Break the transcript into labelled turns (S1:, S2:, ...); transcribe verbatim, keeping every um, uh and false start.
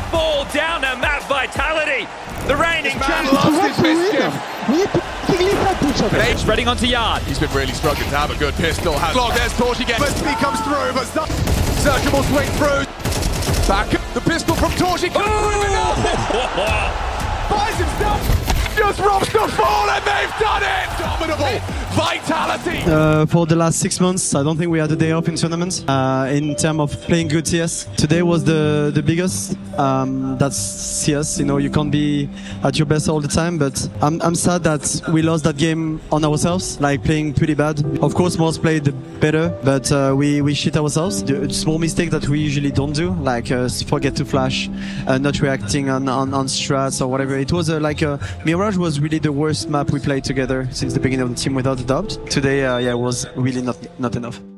S1: fall down to Map Vitality. The reigning champ
S2: lost his mischief.
S1: spreading onto Yard.
S2: He's been really struggling to have a good pistol. Has Log, there's Torch again. He comes through, but not. Searcher will swing through. Back the pistol from Torch. He comes through enough. Buys himself. Just robs the fall, and they've done it. Dominable Vitality.
S3: Uh, for the last six months, I don't think we had a day off in tournaments. Uh, in terms of playing good C S, today was the the biggest. Um, that's C S. You know, you can't be at your best all the time. But I'm I'm sad that we lost that game on ourselves, like playing pretty bad. Of course, Morse played better, but uh, we we shit ourselves. The small mistake that we usually don't do, like uh, forget to flash, uh, not reacting on, on on strats or whatever. It was uh, like a Mirage was really the worst map we played together since the beginning of the team, without a doubt. Today, uh, yeah, was really not not enough.